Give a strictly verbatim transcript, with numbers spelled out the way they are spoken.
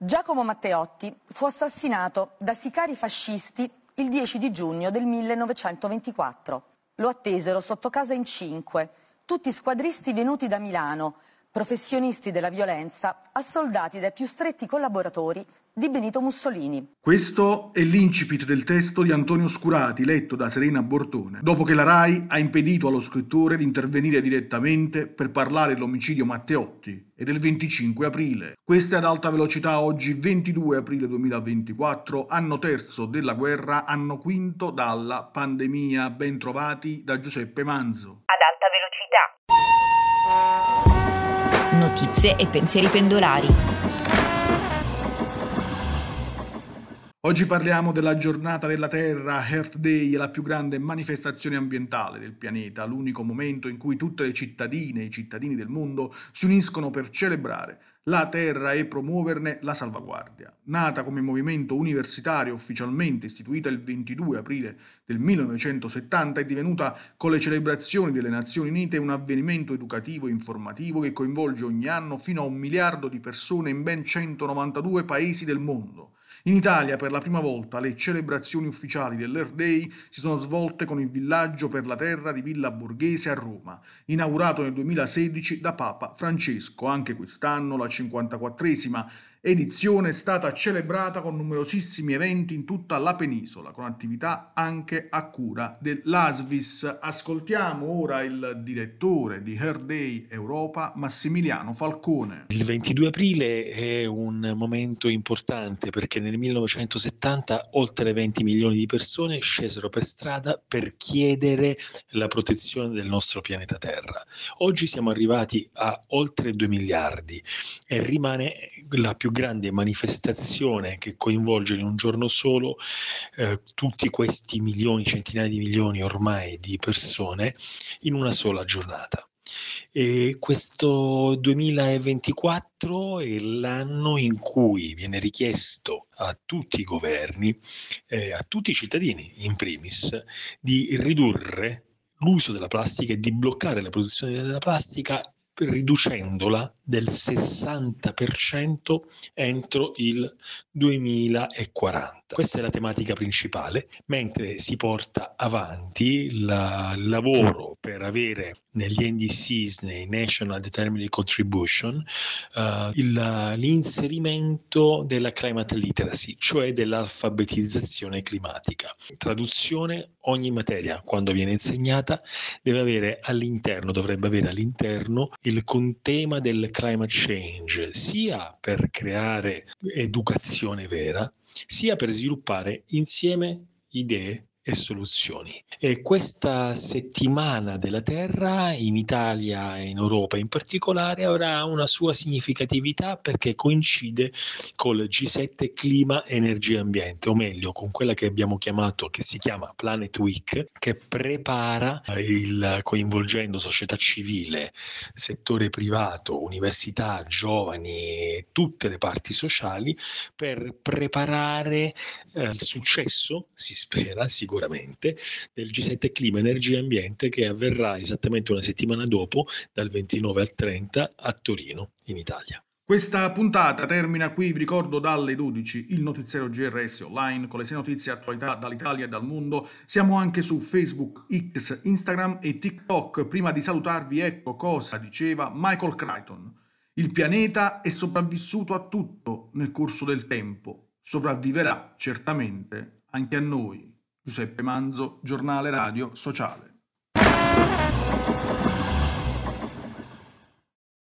Giacomo Matteotti fu assassinato da sicari fascisti il dieci di giugno del millenovecentoventiquattro. Lo attesero sotto casa in cinque, tutti squadristi venuti da Milano, professionisti della violenza, assoldati dai più stretti collaboratori di Benito Mussolini. Questo è l'incipit del testo di Antonio Scurati, letto da Serena Bortone, dopo che la RAI ha impedito allo scrittore di intervenire direttamente per parlare dell'omicidio Matteotti e del venticinque aprile. Questa è ad alta velocità oggi ventidue aprile duemilaventiquattro, anno terzo della guerra, anno quinto dalla pandemia. Ben trovati da Giuseppe Manzo. Ad alta velocità. Notizie e pensieri pendolari. Oggi parliamo della giornata della Terra, Earth Day, la più grande manifestazione ambientale del pianeta, l'unico momento in cui tutte le cittadine e i cittadini del mondo si uniscono per celebrare la Terra e promuoverne la salvaguardia. Nata come movimento universitario ufficialmente istituita il ventidue aprile del millenovecentosettanta, è divenuta con le celebrazioni delle Nazioni Unite un avvenimento educativo e informativo che coinvolge ogni anno fino a un miliardo di persone in ben centonovantadue paesi del mondo. In Italia, per la prima volta, le celebrazioni ufficiali dell'Earth Day si sono svolte con il Villaggio per la Terra di Villa Borghese a Roma, inaugurato nel duemilasedici da Papa Francesco. Anche quest'anno la cinquantaquattresima edizione è stata celebrata con numerosissimi eventi in tutta la penisola, con attività anche a cura dell'A S V I S. Ascoltiamo ora il direttore di Earth Day Europa, Massimiliano Falcone. Il ventidue aprile è un momento importante perché nel millenovecentosettanta oltre venti milioni di persone scesero per strada per chiedere la protezione del nostro pianeta Terra. Oggi siamo arrivati a oltre due miliardi e rimane la più grande manifestazione che coinvolge in un giorno solo eh, tutti questi milioni, centinaia di milioni ormai di persone in una sola giornata. E questo duemilaventiquattro è l'anno in cui viene richiesto a tutti i governi, eh, a tutti i cittadini in primis, di ridurre l'uso della plastica e di bloccare la produzione della plastica riducendola del sessanta per cento entro il duemilaquaranta. Questa è la tematica principale, mentre si porta avanti la, il lavoro per avere negli N D Cs, nei National Determined Contribution, uh, il, l'inserimento della climate literacy, cioè dell'alfabetizzazione climatica. Traduzione: ogni materia, quando viene insegnata, deve avere all'interno, dovrebbe avere all'interno il contema del climate change, sia per creare educazione vera, sia per sviluppare insieme idee e soluzioni. E questa settimana della Terra in Italia e in Europa in particolare avrà una sua significatività perché coincide col G sette Clima, Energia e Ambiente, o meglio con quella che abbiamo chiamato, che si chiama Planet Week, che prepara il coinvolgendo società civile, settore privato, università, giovani, tutte le parti sociali per preparare eh, il successo, si spera sicuramente, del G sette Clima, Energia e Ambiente, che avverrà esattamente una settimana dopo, dal ventinove al trenta, a Torino, in Italia. Questa puntata termina qui, vi ricordo dalle dodici il notiziario G R S online con le sei notizie e attualità dall'Italia e dal mondo. Siamo anche su Facebook, X, Instagram e TikTok. Prima di salutarvi, ecco cosa diceva Michael Crichton: il pianeta è sopravvissuto a tutto nel corso del tempo, sopravviverà certamente anche a noi. Giuseppe Manzo, Giornale Radio Sociale.